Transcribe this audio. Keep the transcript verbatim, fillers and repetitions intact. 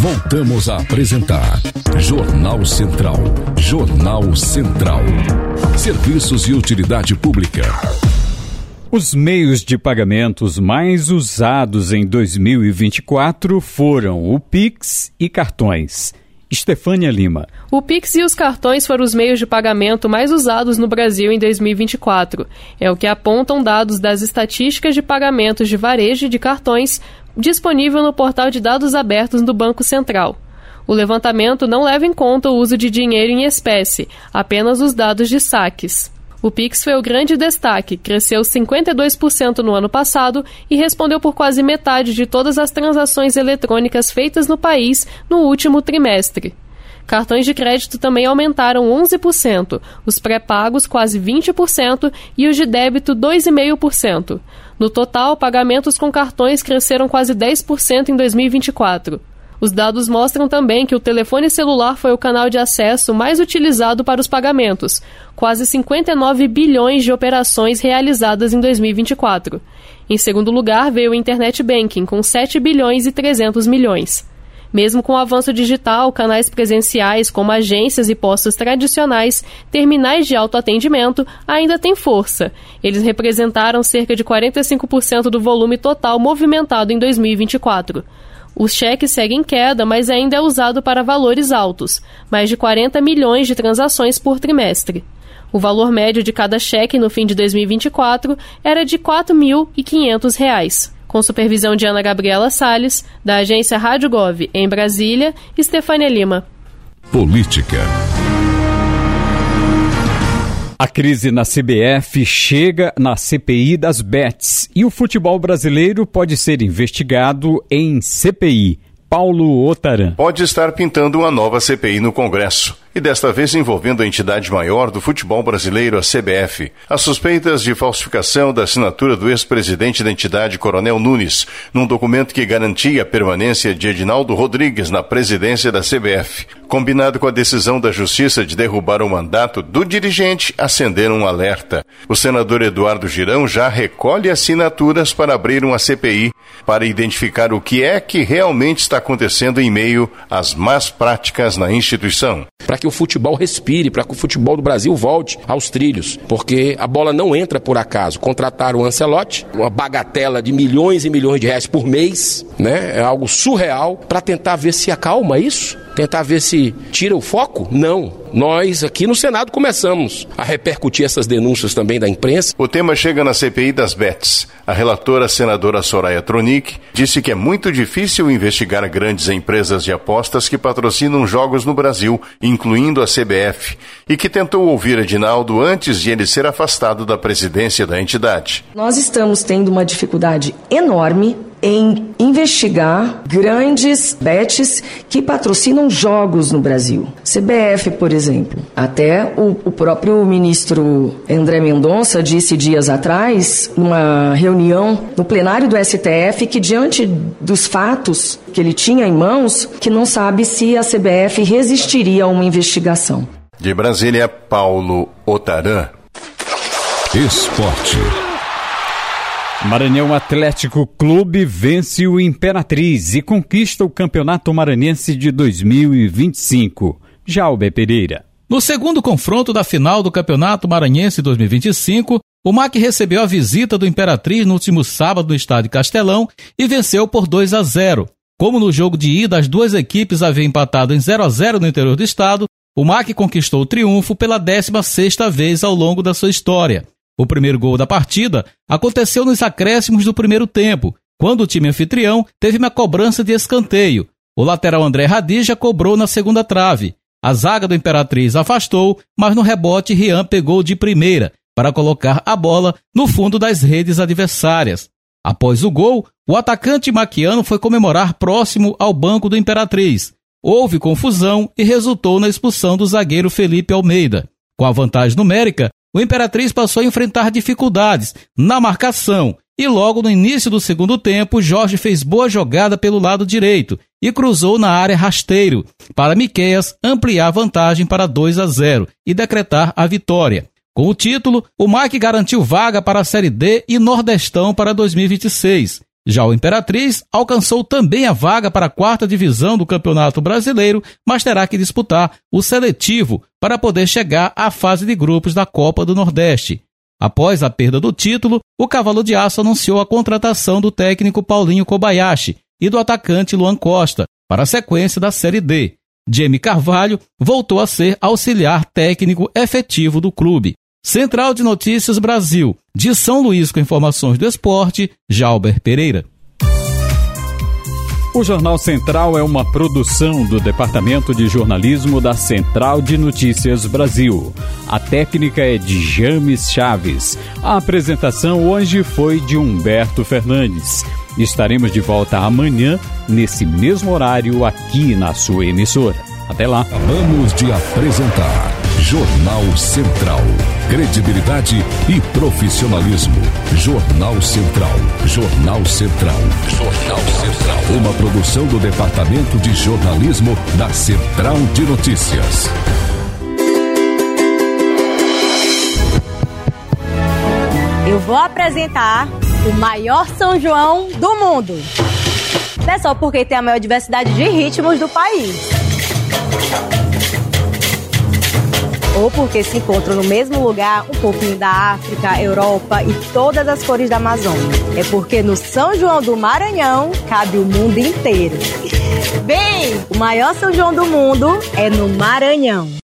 Voltamos a apresentar Jornal Central. Jornal Central. Serviços e utilidade pública. Os meios de pagamentos mais usados em dois mil e vinte e quatro foram o Pix e cartões. Estefânia Lima. O Pix e os cartões foram os meios de pagamento mais usados no Brasil em dois mil e vinte e quatro. É o que apontam dados das estatísticas de pagamentos de varejo de cartões disponível no portal de dados abertos do Banco Central. O levantamento não leva em conta o uso de dinheiro em espécie, apenas os dados de saques. O Pix foi o grande destaque, cresceu cinquenta e dois por cento no ano passado e respondeu por quase metade de todas as transações eletrônicas feitas no país no último trimestre. Cartões de crédito também aumentaram onze por cento, os pré-pagos quase vinte por cento e os de débito dois vírgula cinco por cento. No total, pagamentos com cartões cresceram quase dez por cento em dois mil e vinte e quatro. Os dados mostram também que o telefone celular foi o canal de acesso mais utilizado para os pagamentos, quase cinquenta e nove bilhões de operações realizadas em dois mil e vinte e quatro. Em segundo lugar veio o Internet Banking, com sete bilhões e trezentos milhões. Mesmo com o avanço digital, canais presenciais como agências e postos tradicionais, terminais de autoatendimento, ainda têm força. Eles representaram cerca de quarenta e cinco por cento do volume total movimentado em dois mil e vinte e quatro. O cheque segue em queda, mas ainda é usado para valores altos, mais de quarenta milhões de transações por trimestre. O valor médio de cada cheque no fim de dois mil e vinte e quatro era de quatro mil e quinhentos reais. Com supervisão de Ana Gabriela Salles, da agência Rádio Gov, em Brasília, Estefânia Lima. Política. A crise na C B F chega na C P I das bets e o futebol brasileiro pode ser investigado em C P I. Paulo Otaran. Pode estar pintando uma nova C P I no Congresso, e desta vez envolvendo a entidade maior do futebol brasileiro, a C B F. As suspeitas de falsificação da assinatura do ex-presidente da entidade, Coronel Nunes, num documento que garantia a permanência de Edinaldo Rodrigues na presidência da C B F. Combinado com a decisão da Justiça de derrubar o mandato do dirigente, acenderam um alerta. O senador Eduardo Girão já recolhe assinaturas para abrir uma C P I para identificar o que é que realmente está acontecendo em meio às más práticas na instituição. Para que o futebol respire, para que o futebol do Brasil volte aos trilhos, porque a bola não entra por acaso. Contrataram o Ancelotti, uma bagatela de milhões e milhões de reais por mês, né? É algo surreal, para tentar ver se acalma isso, tentar ver se tira o foco? Não. Nós aqui no Senado começamos a repercutir essas denúncias também da imprensa. O tema chega na C P I das bets. A relatora, a senadora Soraya Tronic, disse que é muito difícil investigar grandes empresas de apostas que patrocinam jogos no Brasil, incluindo a C B F, e que tentou ouvir Edinaldo antes de ele ser afastado da presidência da entidade. Nós estamos tendo uma dificuldade enorme em investigar grandes bets que patrocinam jogos no Brasil. C B F, por exemplo. Até o, o próprio ministro André Mendonça disse dias atrás, numa reunião no plenário do S T F, que diante dos fatos que ele tinha em mãos, que não sabe se a C B F resistiria a uma investigação. De Brasília, Paulo Otaran. Esporte. Maranhão Atlético Clube vence o Imperatriz e conquista o Campeonato Maranhense de dois mil e vinte e cinco. Jalber Pereira. No segundo confronto da final do Campeonato Maranhense dois mil e vinte e cinco, o M A C recebeu a visita do Imperatriz no último sábado no estádio Castelão e venceu por dois a zero. Como no jogo de ida as duas equipes haviam empatado em zero a zero no interior do estado, o M A C conquistou o triunfo pela décima sexta vez ao longo da sua história. O primeiro gol da partida aconteceu nos acréscimos do primeiro tempo, quando o time anfitrião teve uma cobrança de escanteio. O lateral André Radija cobrou na segunda trave. A zaga do Imperatriz afastou, mas no rebote Rian pegou de primeira para colocar a bola no fundo das redes adversárias. Após o gol, o atacante maquiano foi comemorar próximo ao banco do Imperatriz. Houve confusão e resultou na expulsão do zagueiro Felipe Almeida. Com a vantagem numérica, o Imperatriz passou a enfrentar dificuldades na marcação e logo no início do segundo tempo, Jorge fez boa jogada pelo lado direito e cruzou na área rasteiro para Miqueias ampliar a vantagem para dois a zero e decretar a vitória. Com o título, o M A C garantiu vaga para a Série D e Nordestão para dois mil e vinte e seis. Já o Imperatriz alcançou também a vaga para a quarta divisão do Campeonato Brasileiro, mas terá que disputar o seletivo para poder chegar à fase de grupos da Copa do Nordeste. Após a perda do título, o Cavalo de Aço anunciou a contratação do técnico Paulinho Kobayashi e do atacante Luan Costa para a sequência da Série D. Jamie Carvalho voltou a ser auxiliar técnico efetivo do clube. Central de Notícias Brasil, de São Luís com informações do esporte, Jalber Pereira. O Jornal Central é uma produção do Departamento de Jornalismo da Central de Notícias Brasil. A técnica é de James Chaves. A apresentação hoje foi de Humberto Fernandes. Estaremos de volta amanhã, nesse mesmo horário, aqui na sua emissora. Até lá. Acabamos de apresentar Jornal Central. Credibilidade e profissionalismo. Jornal Central. Jornal Central. Jornal Central. Uma produção do Departamento de Jornalismo da Central de Notícias. Eu vou apresentar o maior São João do mundo. Não é só porque tem a maior diversidade de ritmos do país, ou porque se encontram no mesmo lugar um pouquinho da África, Europa e todas as cores da Amazônia. É porque no São João do Maranhão cabe o mundo inteiro. Bem, o maior São João do mundo é no Maranhão.